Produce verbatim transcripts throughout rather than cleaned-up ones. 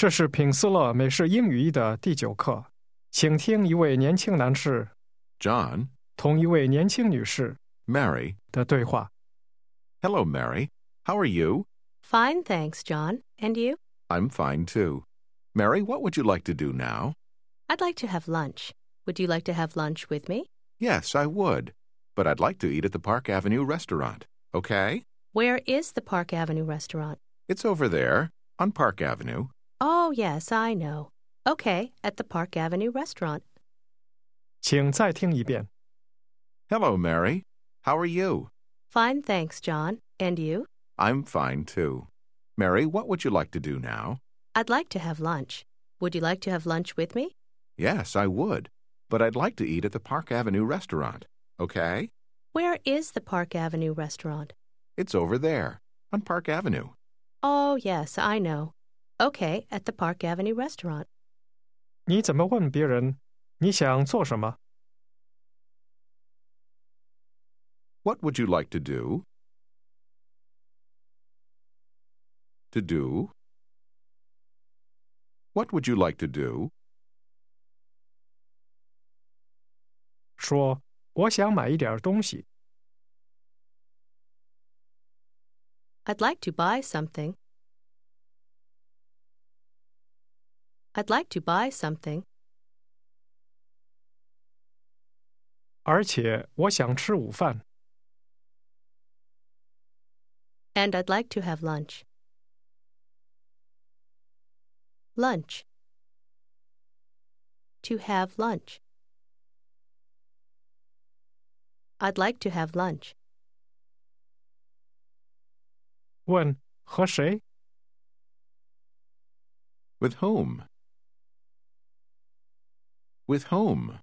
这是品斯勒美式英语一的第九课，请听一位年轻男士 John, 同一位年轻女士 Mary. 的对话。 Hello, Mary. How are you? Fine, thanks, John. And you? I'm fine, too. Mary, what would you like to do now? I'd like to have lunch. Would you like to have lunch with me? Yes, I would. But I'd like to eat at the Park Avenue restaurant. Okay? Where is the Park Avenue restaurant? It's over there, on Park Avenue. Oh, yes, I know. Okay, at the Park Avenue restaurant. 请再听一遍。 Hello, Mary. How are you? Fine, thanks, John. And you? I'm fine, too. Mary, what would you like to do now? I'd like to have lunch. Would you like to have lunch with me? Yes, I would. But I'd like to eat at the Park Avenue restaurant. Okay? Where is the Park Avenue restaurant? It's over there, on Park Avenue. Oh, yes, I know. Okay, at the Park Avenue restaurant. 你怎么问别人你想做什么？ What would you like to do? To do? What would you like to do? 说我想买一点东西。 I'd like to buy something. I'd like to buy something. 而且我想吃午饭。 And I'd like to have lunch. Lunch. To have lunch. I'd like to have lunch. 问和谁？ With whom? With whom?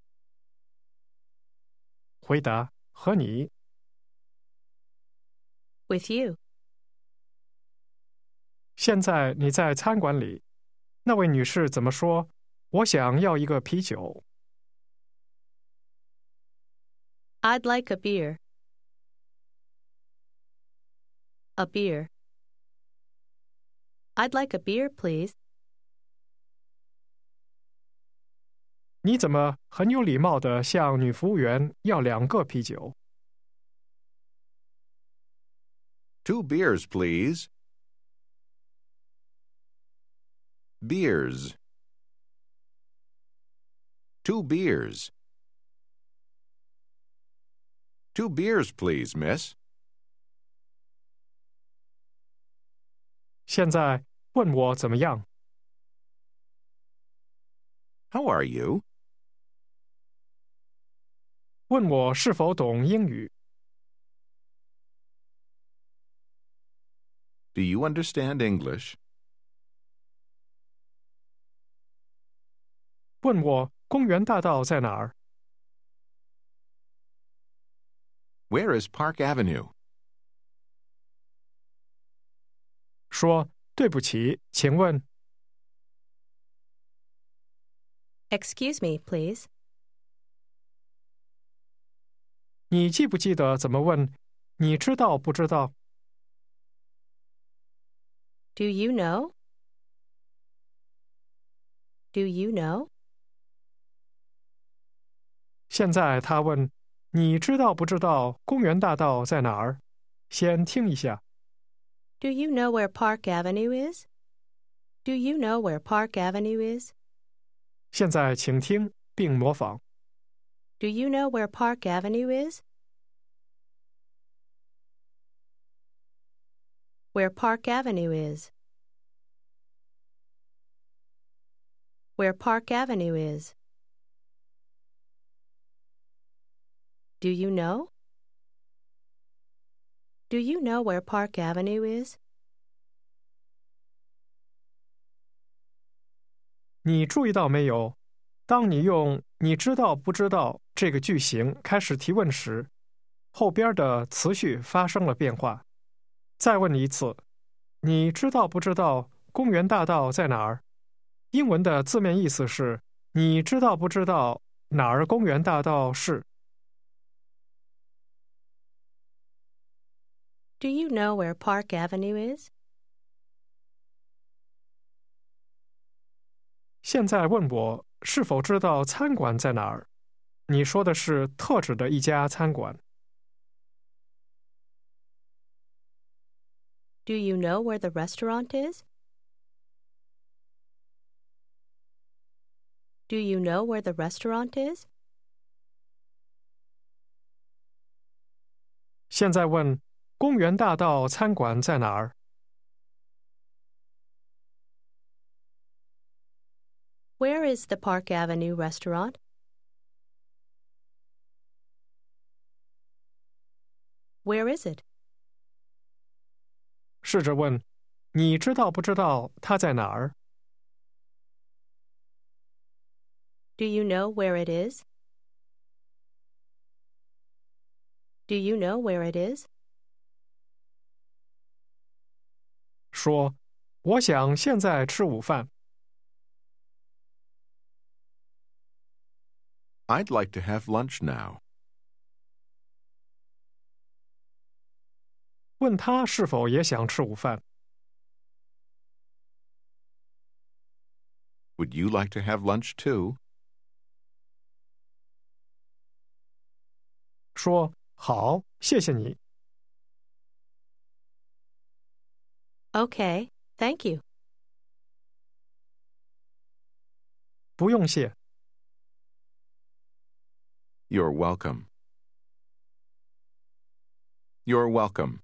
回答和你。 With you. 现在你在餐馆里，那位女士怎么说？我想要一个啤酒。 I'd like a beer. A beer. I'd like a beer, please. 你怎么很有礼貌地向女服务员要两个啤酒？ Two beers, please. Beers. Two beers. Two beers, please, miss. 现在问我怎么样？ How are you? 问我是否懂英语？ Do you understand English? 问我公园大道在哪儿？ Where is Park Avenue? 说对不起，请问 Excuse me, please. 你记不记得怎么问？你知道不知道？ Do you know? Do you know? 现在他问你知道不知道公园大道在哪儿？先听一下。 Do you know where Park Avenue is? Do you know where Park Avenue is? 现在请听并模仿。 Do you know where Park Avenue is? Where Park Avenue is. Where Park Avenue is. Do you know? Do you know where Park Avenue is? 你注意到没有？当你用“你知道不知道”这个句型开始提问时，后边的词序发生了变化。再问一次，你知道不知道公园大道在哪儿？英文的字面意思是你知道不知道哪儿公园大道是？ Do you know where Park Avenue is? 现在问我是否知道餐馆在哪儿？你说的是特指的一家餐馆。 Do you know where the restaurant is? Do you know where the restaurant is? 现在问公园大道餐馆在哪儿？ Where is the Park Avenue restaurant? Where is it? 试着问你知道不知道它在哪儿？ Do you know where it is? Do you know where it is? 说我想现在吃午饭。 I'd like to have lunch now. 问他是否也想吃午饭。 Would you like to have lunch too? 说好，谢谢你。 Okay, thank you. 不用谢。 You're welcome. You're welcome.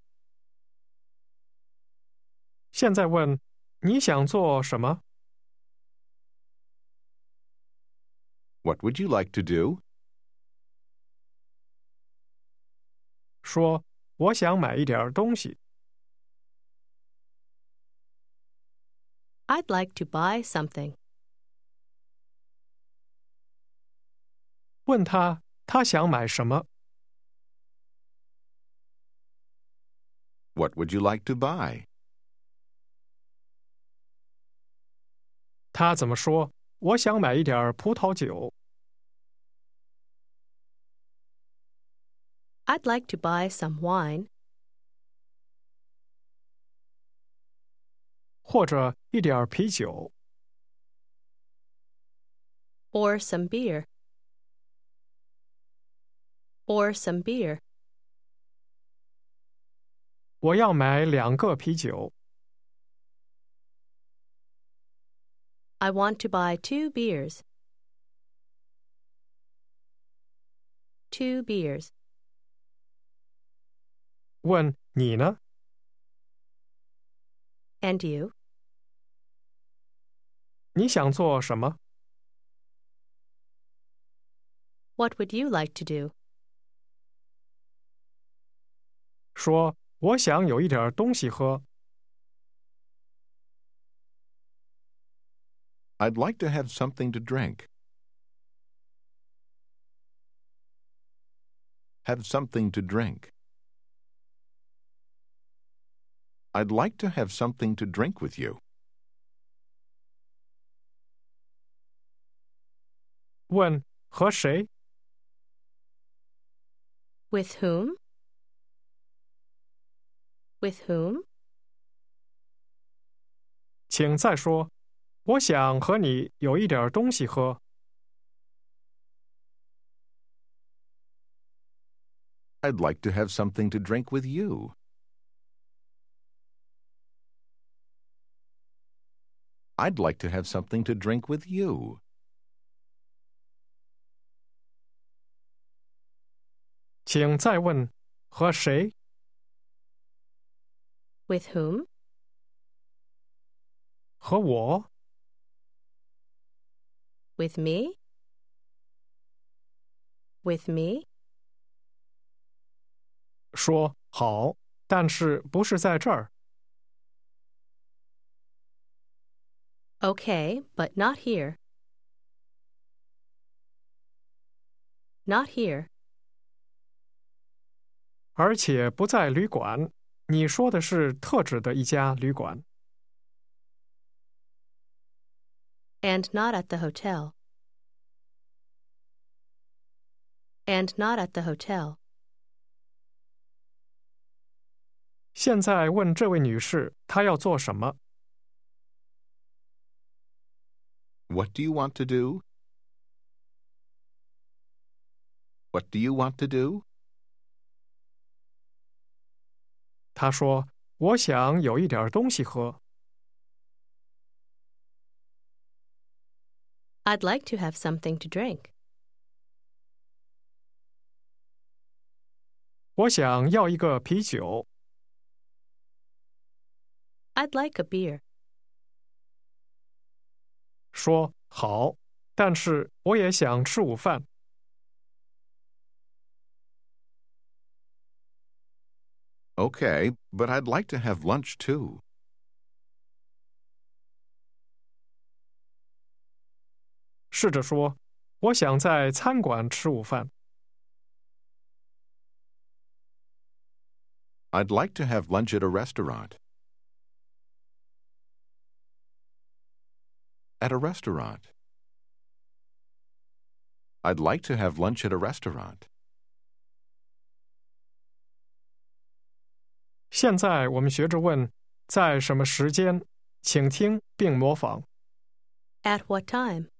现在问你想做什么？ What would you like to do? 说我想买一点东西。 I'd like to buy something. 问他他想买什么？ What would you like to buy? 他怎么说？我想买一点葡萄酒。 I'd like to buy some wine. 或者一点啤酒。 Or some beer. Or some beer. 我要买两个啤酒。 I want to buy two beers. Two beers. 问你呢？ And you? 你想做什么？ What would you like to do? 说我想有一点东西喝。 I'd like to have something to drink. Have something to drink. I'd like to have something to drink with you. 问和谁？ With whom? With whom? 请再说。我想和你有一点东西喝。 I'd like to have something to drink with you. I'd like to have something to drink with you. 请再问和谁？ With whom? 和我？ With me? With me? 说好，但是不是在这儿。 Okay, but not here. Not here. 而且不在旅馆。你说的是特指的一家旅馆。 And not at the hotel. And not at the hotel. 现在问这位女士，她要做什么？ What do you want to do? What do you want to do? 他说：“我想有一点东西喝。” I'd like to have something to drink. 我想要一个啤酒。 I'd like a beer. 说：“好，但是我也想吃午饭。” Okay, but I'd like to have lunch too. 试着说：“我想在餐馆吃午饭。” I'd like to have lunch at a restaurant. At a restaurant. I'd like to have lunch at a restaurant. 现在我们学着问在什么时间，请听并模仿。 At what time?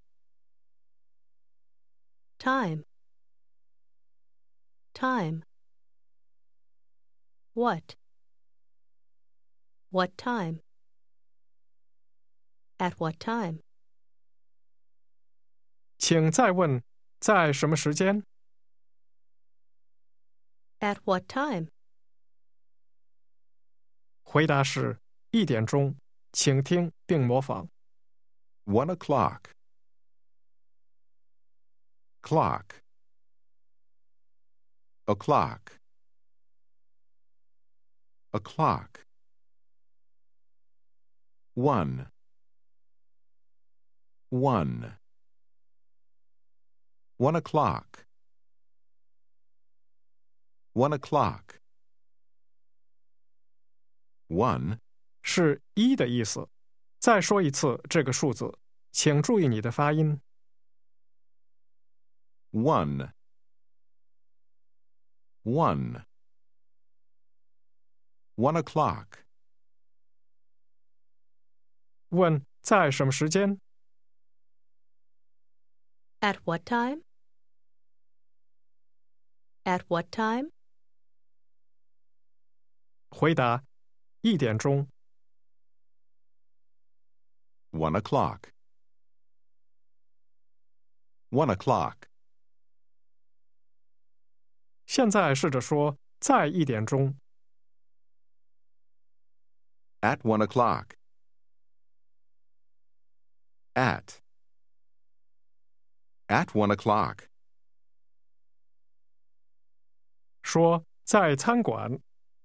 Time. Time. What? What time? At what time? 请再问在什么时间。 At what time? 回答是一点钟，请听并模仿。 One o'clock. Clock. O'clock. O'clock. One. One. One o'clock. One o'clock. One 是一的意思。再说一次这个数字，请注意你的发音。 One. One. One o'clock. 问在什么时间？ At what time? At what time? 回答一点钟。 One o'clock. One o'clock. 现在试着说在一点钟。 At one o'clock. At. At one o'clock. 说在餐馆。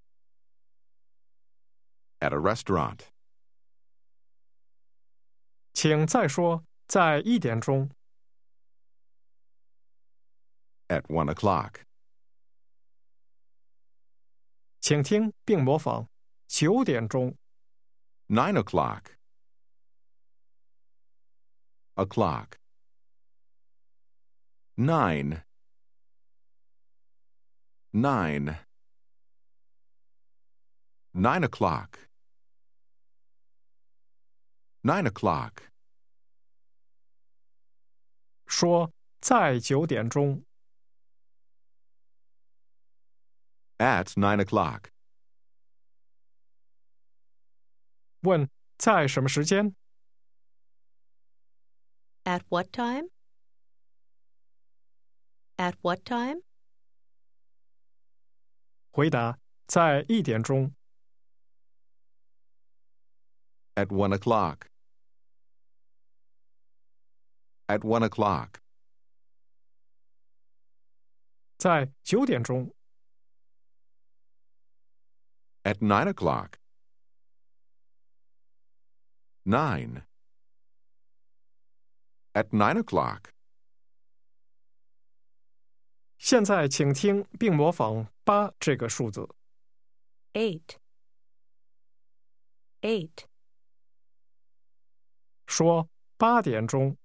At a restaurant. 请再说在一点钟。 At one o'clock. 请听并模仿九点钟。 Nine o'clock. O'clock. Nine. Nine. Nine o'clock. Nine o'clock. 说在九点钟。 At nine o'clock. 问在什么时间？ At what time? At what time? 回答在一点钟。 At one o'clock. At one o'clock. 在九点钟。 At nine o'clock. Nine. At nine o'clock. 现在请听并模仿八这个数字。 Eight. Eight. 说八点钟。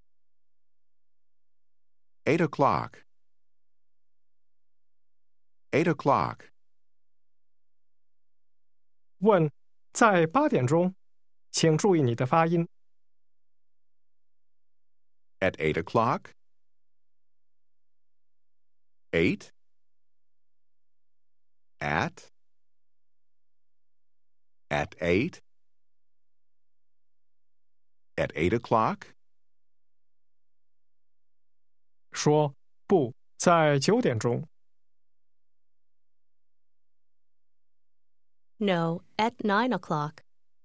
Eight o'clock. Eight o'clock. 问在八点钟，请注意你的发音。 At eight o'clock? Eight? At? At eight? At eight o'clock? 说不，在九点钟。 No, at nine o'clock.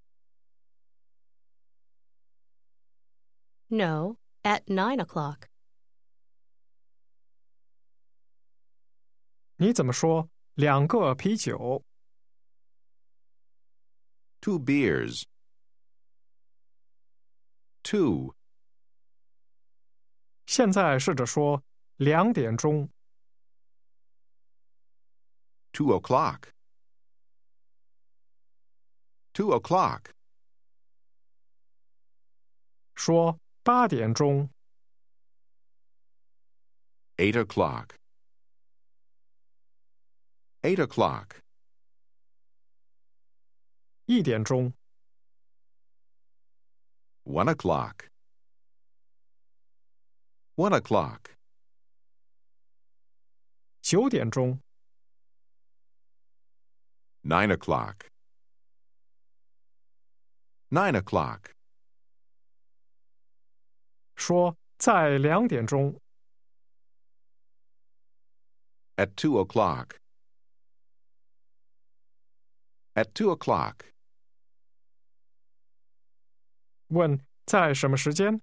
No, at nine o'clock. 你怎么说两个啤酒？ Two beers. Two. 现在试着说两点钟。 Two o'clock. Two o'clock. 说八点钟。 Eight o'clock. Eight o'clock. 一点钟。 One o'clock. One o'clock. 九点钟。 Nine o'clock. Nine o'clock. 说在两点钟。 At two o'clock. At two o'clock. 问在什么时间？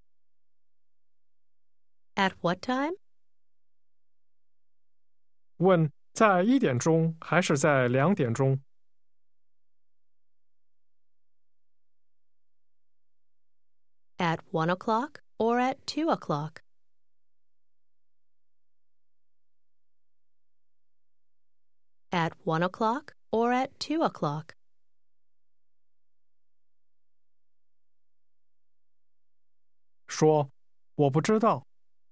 At what time? 问在一点钟还是在两点钟？ At one o'clock or at two o'clock? At one o'clock or at two o'clock? 说我不知道。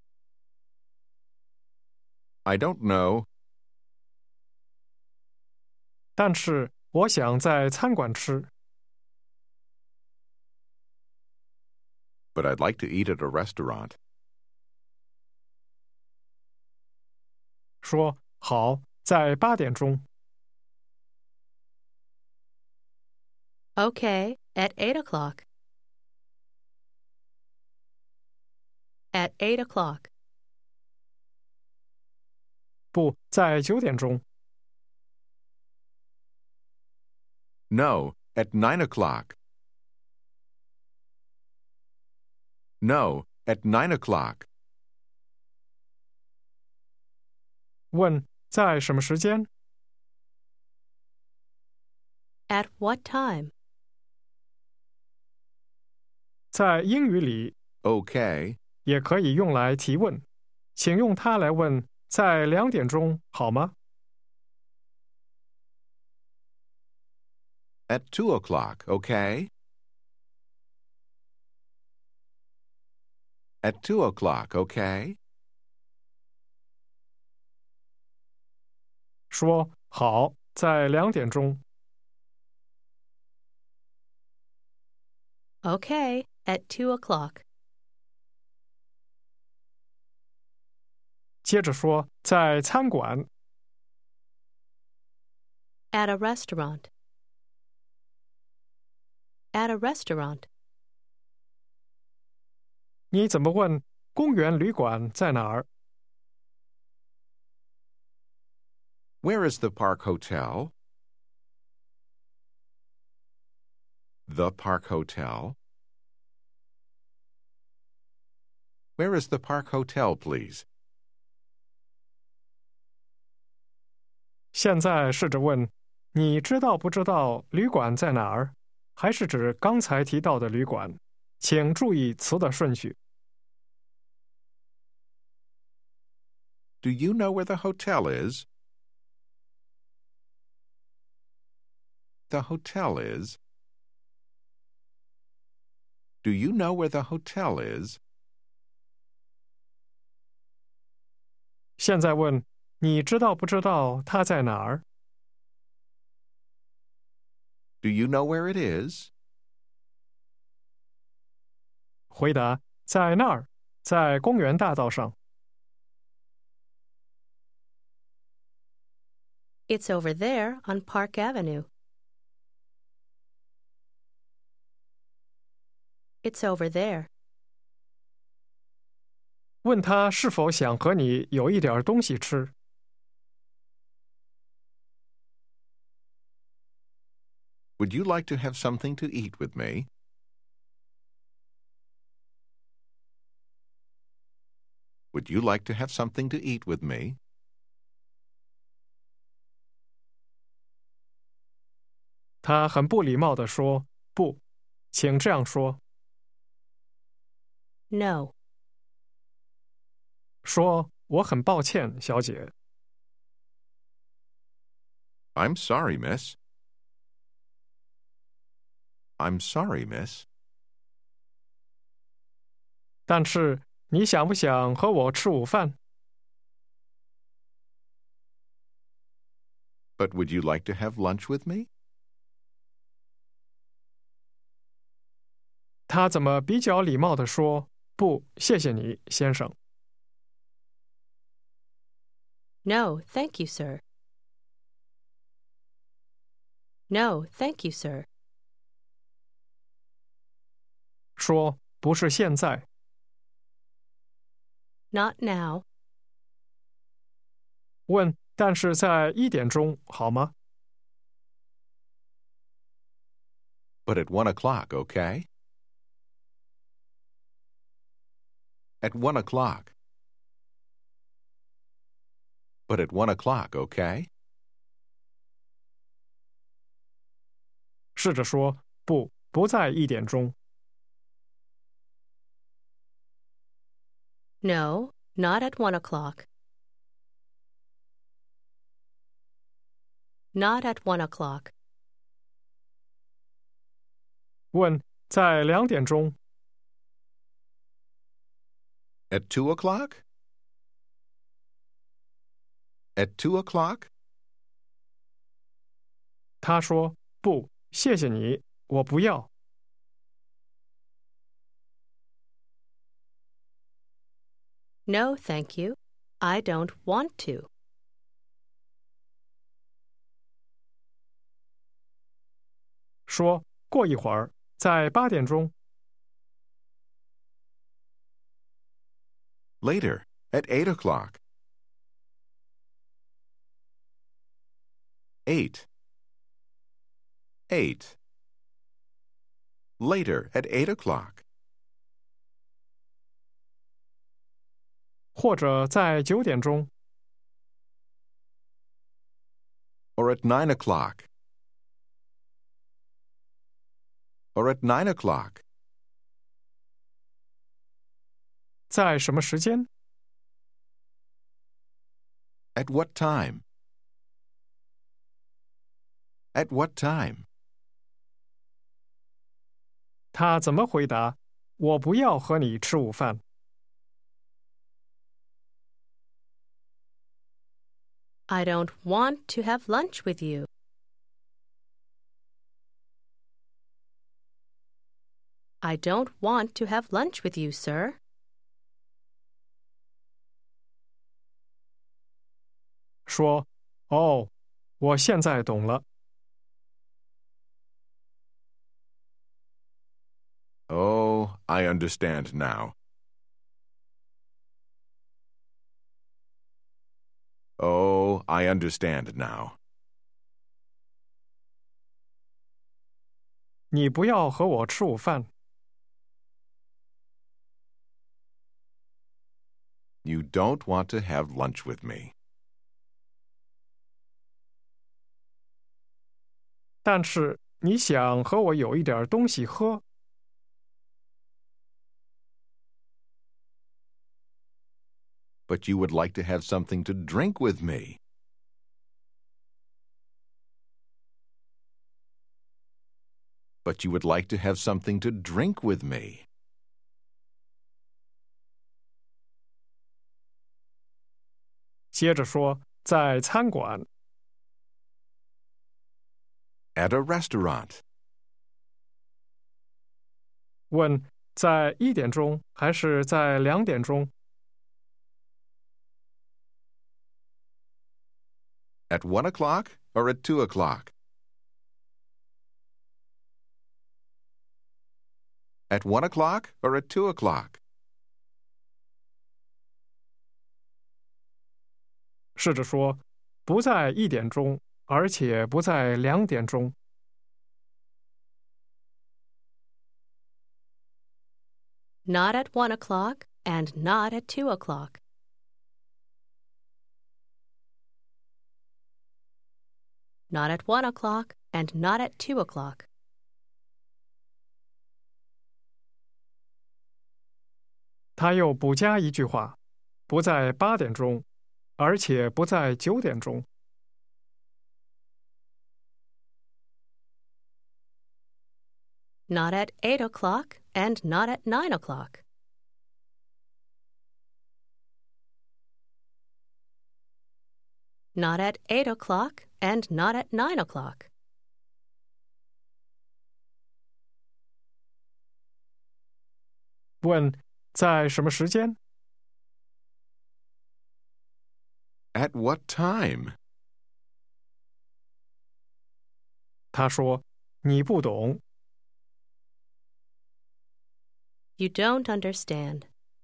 I don't know, 但是我想在餐馆吃。 but I'd like to eat at a restaurant. 说好，在八点钟。 Okay, at eight o'clock. At eight o'clock. 不在九点钟。 No, at nine o'clock. No, at nine o'clock. 问在什么时间？ At what time? 在英语里 Okay. 也可以用来提问，请用它来问在两点钟好吗？ At two o'clock, okay? At two o'clock, okay? 说好，在两点钟。 Okay, at two o'clock. 接着说在餐馆。 At a restaurant. At a restaurant. 你怎么问公园旅馆在哪儿？ Where is the Park Hotel? The Park Hotel? Where is the Park Hotel, please? 现在试着问，你知道不知道旅馆在哪儿？还是指刚才提到的旅馆？请注意词的顺序。 Do you know where the hotel is? The hotel is. Do you know where the hotel is? 现在问，你知道不知道它在哪儿？ Do you know where it is? 回答在那儿。 在公园大道上。 It's over there on Park Avenue. It's over there. 问他是否想和你有一点东西吃。 Would you like to have something to eat with me? Would you like to have something to eat with me? 他很不礼貌地说：“不，请这样说。” No. 说：“我很抱歉，小姐。” I'm sorry, miss. I'm sorry, miss. 但是你想不想和我吃午饭？ But would you like to have lunch with me? 他怎么比较礼貌地说：“不，谢谢你，先生。” No, thank you, sir. No, thank you, sir. 说：“不是现在。” Not now. 问：“但是在一点钟好吗？” But at one o'clock, okay? At one o'clock. But at one o'clock, okay? 试着说：“不，不在一点钟。” No, not at one o'clock. Not at one o'clock. 问：“在两点钟 At two o'clock? At two o'clock? 他说：“不，谢谢你，我不要。” No, thank you. I don't want to. 说：“过一会儿，在八点钟。” Later, at eight o'clock. Eight. Eight. Later, at eight o'clock. 或者在九点钟。 Or at nine o'clock. Or at nine o'clock. 在什么时间？ At what time? At what time? 他怎么回答？我不要和你吃午饭。 I don't want to have lunch with you. I don't want to have lunch with you, sir. 说：“哦，我现在懂了。” Oh, I understand now. Oh, I understand now. 你不要和我吃午饭。 You don't want to have lunch with me. 但是你想和我有一点东西喝。 But you would like to have something to drink with me. But you would like to have something to drink with me. 接着说：“在餐馆。” At a restaurant. 问：“ 在一点钟还是在两点钟？ At one o'clock or at two o'clock? At one o'clock or at two o'clock? 试着说，不在一点钟，而且不在两点钟。 Not at one o'clock and not at two o'clock. Not at one o'clock and not at two o'clock. 他又补加一句话，不在八点钟，而且不在九点钟。 Not at eight o'clock and not at nine o'clock. Not at eight o'clock and not at nine o'clock. 问在什么时间？ At what time? 他说你不懂。 You don't understand.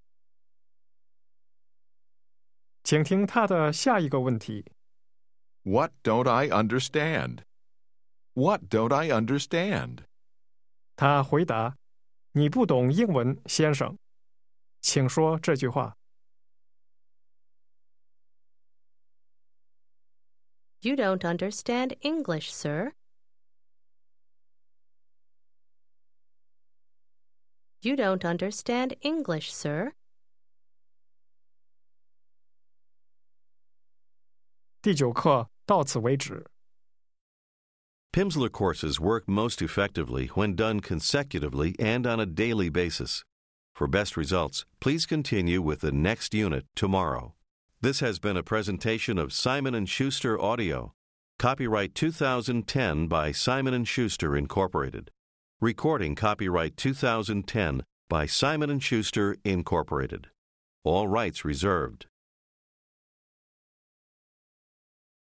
请听他的下一个问题。 What don't I understand? What don't I understand? 他回答：“你不懂英文，先生。请说这句话。” You don't understand English, sir. You don't understand English, sir. 第九课到此为止。 Pimsleur courses work most effectively when done consecutively and on a daily basis. For best results, please continue with the next unit tomorrow. This has been a presentation of Simon and Schuster Audio. Copyright two thousand ten by Simon and Schuster, Incorporated. Recording copyright two thousand ten by Simon and Schuster, Incorporated. All rights reserved.